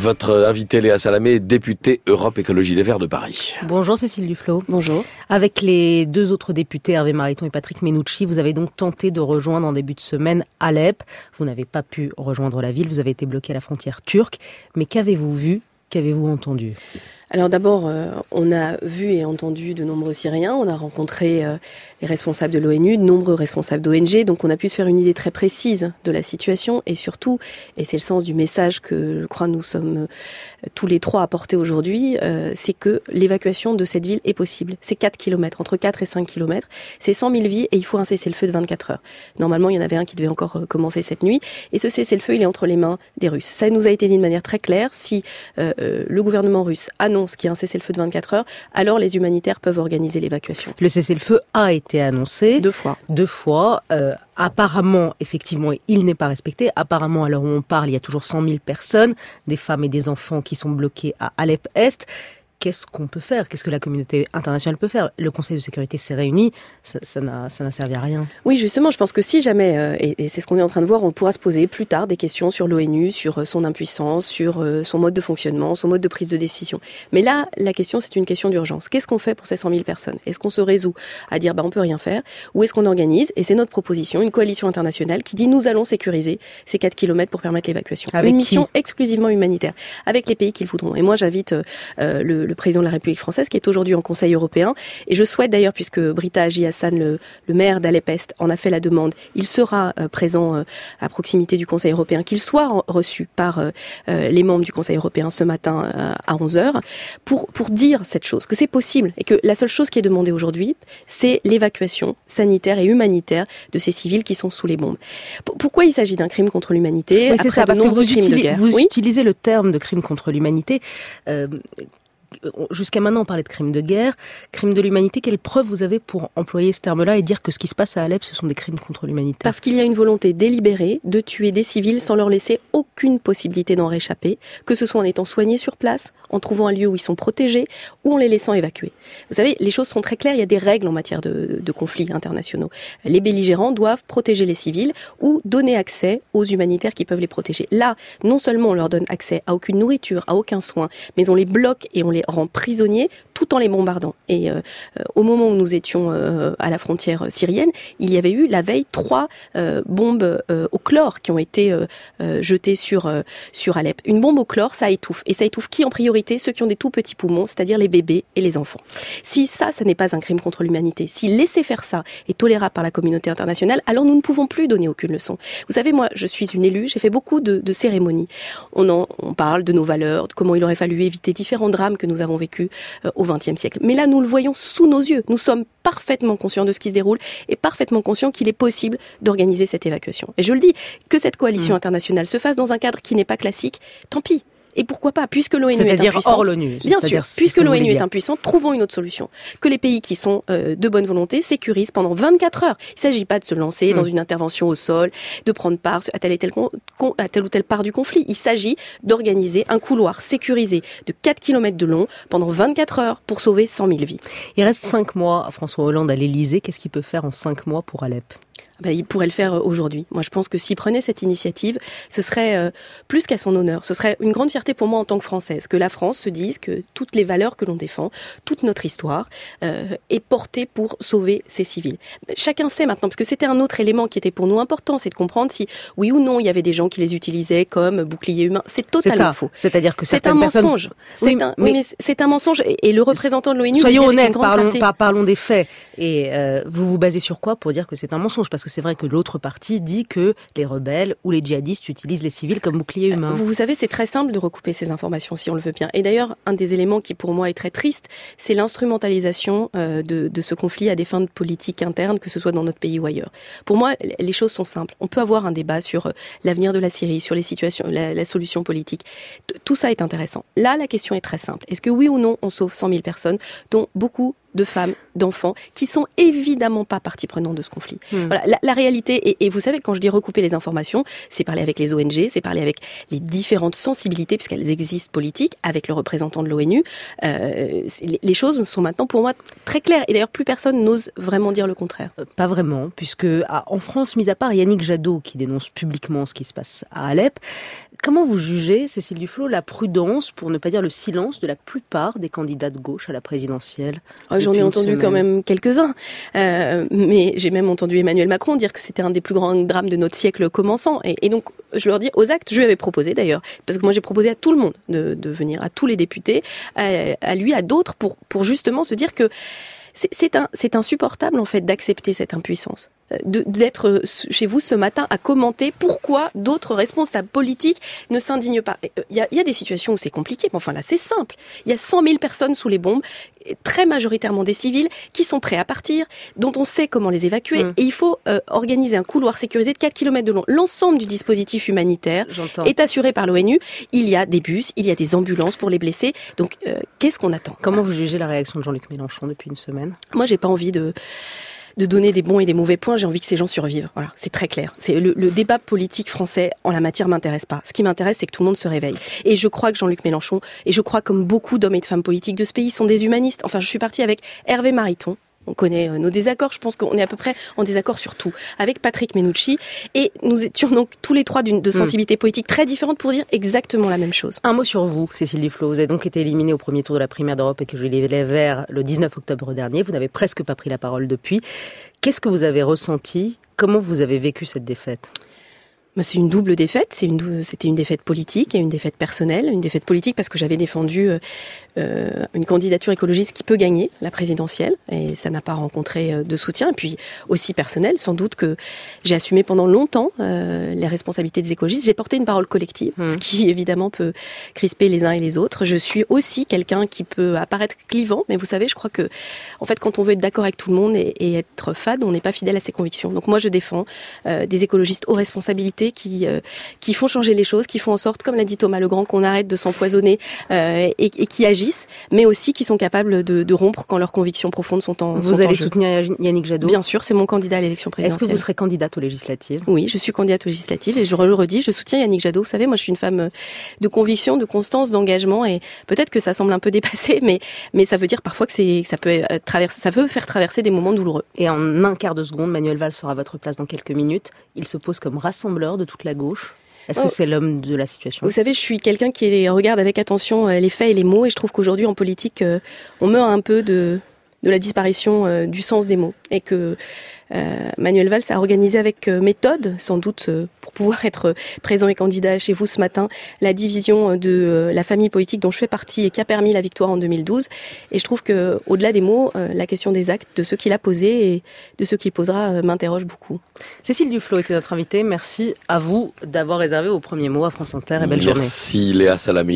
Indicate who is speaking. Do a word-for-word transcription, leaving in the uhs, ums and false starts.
Speaker 1: Votre invitée Léa Salamé, députée Europe Écologie Les Verts de Paris.
Speaker 2: Bonjour Cécile Duflot.
Speaker 3: Bonjour.
Speaker 2: Avec les deux autres députés, Hervé Mariton et Patrick Mennucci, vous avez donc tenté de rejoindre en début de semaine Alep. Vous n'avez pas pu rejoindre la ville, vous avez été bloqué à la frontière turque. Mais qu'avez-vous vu ? Qu'avez-vous entendu ?
Speaker 3: Alors d'abord, euh, on a vu et entendu de nombreux Syriens, on a rencontré euh, les responsables de l'ONU, de nombreux responsables d'O N G, donc on a pu se faire une idée très précise de la situation et surtout, et c'est le sens du message que je crois nous sommes euh, tous les trois à porter aujourd'hui, euh, c'est que l'évacuation de cette ville est possible. C'est quatre kilomètres, entre quatre et cinq kilomètres, c'est cent mille vies et il faut un cessez-le-feu de vingt-quatre heures. Normalement, il y en avait un qui devait encore euh, commencer cette nuit et ce cessez-le-feu, il est entre les mains des Russes. Ça nous a été dit de manière très claire, si euh, le gouvernement russe annonce qu'il y a un cessez-le-feu de vingt-quatre heures, alors les humanitaires peuvent organiser l'évacuation.
Speaker 2: Le cessez-le-feu a été annoncé.
Speaker 3: Deux fois.
Speaker 2: Deux fois. Euh, apparemment, effectivement, il n'est pas respecté. Apparemment, à l'heure où on parle, il y a toujours cent mille personnes, des femmes et des enfants qui sont bloqués à Alep-Est. Qu'est-ce qu'on peut faire ? Qu'est-ce que la communauté internationale peut faire ? Le Conseil de sécurité s'est réuni, ça, ça, n'a, ça n'a servi à rien.
Speaker 3: Oui, justement, je pense que si jamais, euh, et, et c'est ce qu'on est en train de voir, on pourra se poser plus tard des questions sur l'ONU, sur euh, son impuissance, sur euh, son mode de fonctionnement, son mode de prise de décision. Mais là, la question, c'est une question d'urgence. Qu'est-ce qu'on fait pour ces cent mille personnes ? Est-ce qu'on se résout à dire, bah, on peut rien faire ? Ou est-ce qu'on organise, et c'est notre proposition, une coalition internationale qui dit, nous allons sécuriser ces quatre kilomètres pour permettre l'évacuation.
Speaker 2: Avec
Speaker 3: une mission
Speaker 2: qui ?
Speaker 3: exclusivement humanitaire, avec les pays qui le voudront. Et moi, j'invite euh, le, le président de la République française, qui est aujourd'hui en Conseil européen. Et je souhaite d'ailleurs, puisque Britta Haji Hassan, le, le maire d'Alep-Est, en a fait la demande, il sera euh, présent euh, à proximité du Conseil européen, qu'il soit en, reçu par euh, euh, les membres du Conseil européen ce matin euh, à onze heures, pour, pour dire cette chose, que c'est possible, et que la seule chose qui est demandée aujourd'hui, c'est l'évacuation sanitaire et humanitaire de ces civils qui sont sous les bombes. P- pourquoi il s'agit d'un crime contre l'humanité ?
Speaker 2: Oui, c'est
Speaker 3: après
Speaker 2: ça,
Speaker 3: de
Speaker 2: parce que
Speaker 3: nombreux
Speaker 2: vous,
Speaker 3: crimes
Speaker 2: utili-
Speaker 3: de guerre.
Speaker 2: vous
Speaker 3: Oui.
Speaker 2: utilisez le terme de crime contre l'humanité. Euh, Jusqu'à maintenant, on parlait de crimes de guerre, crimes de l'humanité. Quelle preuve vous avez pour employer ce terme-là et dire que ce qui se passe à Alep, ce sont des crimes contre l'humanité ?
Speaker 3: Parce qu'il y a une volonté délibérée de tuer des civils sans leur laisser aucune possibilité d'en réchapper, que ce soit en étant soignés sur place, en trouvant un lieu où ils sont protégés, ou en les laissant évacuer. Vous savez, les choses sont très claires, il y a des règles en matière de, de conflits internationaux. Les belligérants doivent protéger les civils ou donner accès aux humanitaires qui peuvent les protéger. Là, non seulement on leur donne accès à aucune nourriture, à aucun soin, mais on les bloque et on les rend prisonniers tout en les bombardant. Et euh, euh, au moment où nous étions euh, à la frontière syrienne, il y avait eu la veille trois euh, bombes euh, au chlore qui ont été euh, euh, jetées sur euh, sur Alep. Une bombe au chlore, ça étouffe. Et ça étouffe qui en priorité ? Ceux qui ont des tout petits poumons, c'est-à-dire les bébés et les enfants. Si ça, ça n'est pas un crime contre l'humanité, si laisser faire ça est tolérable par la communauté internationale, alors nous ne pouvons plus donner aucune leçon. Vous savez, moi, je suis une élue, j'ai fait beaucoup de, de cérémonies. On en, on parle de nos valeurs, de comment il aurait fallu éviter différents drames que nous avons vécus euh, au vingtième siècle. Mais là, nous le voyons sous nos yeux. Nous sommes parfaitement conscients de ce qui se déroule et parfaitement conscients qu'il est possible d'organiser cette évacuation. Et je le dis, que cette coalition mmh. internationale se fasse dans un cadre qui n'est pas classique, tant pis. Et pourquoi pas, puisque l'ONU
Speaker 2: C'est-à-dire
Speaker 3: est impuissante.
Speaker 2: hors l'ONU.
Speaker 3: Bien sûr, puisque l'ONU est impuissante, trouvons une autre solution. Que les pays qui sont euh, de bonne volonté sécurisent pendant vingt-quatre heures. Il ne s'agit pas de se lancer mmh. dans une intervention au sol, de prendre part à telle, et telle, con, à telle ou telle part du conflit. Il s'agit d'organiser un couloir sécurisé de quatre kilomètres de long pendant vingt-quatre heures pour sauver cent mille vies.
Speaker 2: Il reste cinq mois à François Hollande à l'Élysée. Qu'est-ce qu'il peut faire en cinq mois pour Alep ?
Speaker 3: Ben, il pourrait le faire aujourd'hui. Moi, je pense que s'il prenait cette initiative, ce serait euh, plus qu'à son honneur. Ce serait une grande fierté pour moi en tant que Française, que la France se dise que toutes les valeurs que l'on défend, toute notre histoire, euh, est portée pour sauver ces civils. Chacun sait maintenant, parce que c'était un autre élément qui était pour nous important, c'est de comprendre si, oui ou non, il y avait des gens qui les utilisaient comme bouclier humain. C'est totalement
Speaker 2: c'est ça.
Speaker 3: faux.
Speaker 2: C'est-à-dire que
Speaker 3: c'est un
Speaker 2: personnes...
Speaker 3: mensonge. C'est
Speaker 2: oui,
Speaker 3: un,
Speaker 2: mais...
Speaker 3: oui, mais c'est un mensonge. Et, et le représentant de l'ONU...
Speaker 2: Soyons honnêtes, parlons, par, parlons des faits. Et euh, vous vous basez sur quoi pour dire que c'est un mensonge ? Parce que c'est vrai que l'autre partie dit que les rebelles ou les djihadistes utilisent les civils comme boucliers humains.
Speaker 3: Vous, vous savez, c'est très simple de recouper ces informations si on le veut bien. Et d'ailleurs, un des éléments qui pour moi est très triste, c'est l'instrumentalisation euh, de, de ce conflit à des fins de politique interne, que ce soit dans notre pays ou ailleurs. Pour moi, les choses sont simples. On peut avoir un débat sur euh, l'avenir de la Syrie, sur les situations, la, la solution politique. T- tout ça est intéressant. Là, la question est très simple. Est-ce que oui ou non, on sauve cent mille personnes, dont beaucoup de femmes, d'enfants, qui sont évidemment pas partie prenante de ce conflit. Mmh. Voilà, la, la réalité, et, et vous savez, quand je dis recouper les informations, c'est parler avec les O N G, c'est parler avec les différentes sensibilités, puisqu'elles existent politiques, avec le représentant de l'ONU. Euh, les, les choses sont maintenant, pour moi, très claires. Et d'ailleurs, plus personne n'ose vraiment dire le contraire.
Speaker 2: Euh, pas vraiment, puisque ah, en France, mis à part Yannick Jadot, qui dénonce publiquement ce qui se passe à Alep, Comment vous jugez, Cécile Duflot, la prudence, pour ne pas dire le silence, de la plupart des candidats de gauche à la présidentielle?
Speaker 3: Oh, j'en ai entendu semaine. quand même quelques-uns, euh, mais j'ai même entendu Emmanuel Macron dire que c'était un des plus grands drames de notre siècle commençant. Et, et donc, je leur dis aux actes, je lui avais proposé d'ailleurs, parce que moi j'ai proposé à tout le monde de, de venir, à tous les députés, à, à lui, à d'autres, pour, pour justement se dire que c'est, c'est, un, c'est insupportable en fait d'accepter cette impuissance. De, d'être chez vous ce matin à commenter pourquoi d'autres responsables politiques ne s'indignent pas. Il y a, il y a des situations où c'est compliqué, mais enfin là c'est simple. Il y a cent mille personnes sous les bombes, très majoritairement des civils, qui sont prêts à partir, dont on sait comment les évacuer, mmh. et il faut euh, organiser un couloir sécurisé de quatre kilomètres de long. L'ensemble du dispositif humanitaire J'entends. est assuré par l'ONU. Il y a des bus, il y a des ambulances pour les blessés. Donc euh, qu'est-ce qu'on attend?
Speaker 2: Comment vous jugez la réaction de Jean-Luc Mélenchon depuis une semaine?
Speaker 3: Moi j'ai pas envie de... de donner des bons et des mauvais points, j'ai envie que ces gens survivent. Voilà, c'est très clair. C'est le, le débat politique français en la matière m'intéresse pas. Ce qui m'intéresse, c'est que tout le monde se réveille. Et je crois que Jean-Luc Mélenchon, et je crois comme beaucoup d'hommes et de femmes politiques de ce pays, sont des humanistes. Enfin, je suis partie avec Hervé Mariton. On connaît nos désaccords, je pense qu'on est à peu près en désaccord sur tout, avec Patrick Menucci, et nous étions donc tous les trois d'une, de sensibilité politique très différente pour dire exactement la même chose.
Speaker 2: Un mot sur vous, Cécile Duflot. Vous avez donc été éliminée au premier tour de la primaire d'Europe et que je les Verts le dix-neuf octobre dernier. Vous n'avez presque pas pris la parole depuis. Qu'est-ce que vous avez ressenti? Comment vous avez vécu cette défaite?
Speaker 3: C'est une double défaite. C'est une, c'était une défaite politique et une défaite personnelle. Une défaite politique parce que j'avais défendu euh, une candidature écologiste qui peut gagner la présidentielle et ça n'a pas rencontré de soutien. Et puis aussi personnel, sans doute que j'ai assumé pendant longtemps euh, les responsabilités des écologistes. J'ai porté une parole collective, mmh. ce qui évidemment peut crisper les uns et les autres. Je suis aussi quelqu'un qui peut apparaître clivant, mais vous savez, je crois que en fait, quand on veut être d'accord avec tout le monde et, et être fade, on n'est pas fidèle à ses convictions. Donc moi, je défends euh, des écologistes aux responsabilités qui euh, qui font changer les choses, qui font en sorte, comme l'a dit Thomas Legrand, qu'on arrête de s'empoisonner euh, et, et qui agissent, mais aussi qui sont capables de, de rompre quand leurs convictions profondes sont en
Speaker 2: Vous
Speaker 3: sont
Speaker 2: allez
Speaker 3: en jeu.
Speaker 2: soutenir Yannick Jadot?
Speaker 3: Bien sûr, c'est mon candidat à l'élection présidentielle.
Speaker 2: Est-ce que vous serez candidate aux législatives?
Speaker 3: Oui, je suis candidate aux législatives et je le redis, je soutiens Yannick Jadot. Vous savez, moi je suis une femme de conviction, de constance, d'engagement et peut-être que ça semble un peu dépassé, mais mais ça veut dire parfois que c'est ça peut traverser, ça peut faire traverser des moments douloureux.
Speaker 2: Et en un quart de seconde, Manuel Valls sera à votre place dans quelques minutes. Il se pose comme rassembleur de toute la gauche. Est-ce que c'est l'homme de la situation?
Speaker 3: Vous savez, je suis quelqu'un qui regarde avec attention les faits et les mots, et je trouve qu'aujourd'hui, en politique, on meurt un peu de, de la disparition du sens des mots. Et que euh, Manuel Valls a organisé avec méthode, sans doute pour pouvoir être présent et candidat chez vous ce matin, la division de la famille politique dont je fais partie et qui a permis la victoire en deux mille douze. Et je trouve que, au-delà des mots, la question des actes, de ceux qu'il a posés et de ceux qu'il posera, m'interroge beaucoup.
Speaker 2: Cécile Duflot était notre invitée. Merci à vous d'avoir réservé vos premiers mots à France Inter et belle journée.
Speaker 1: Merci Léa Salamé.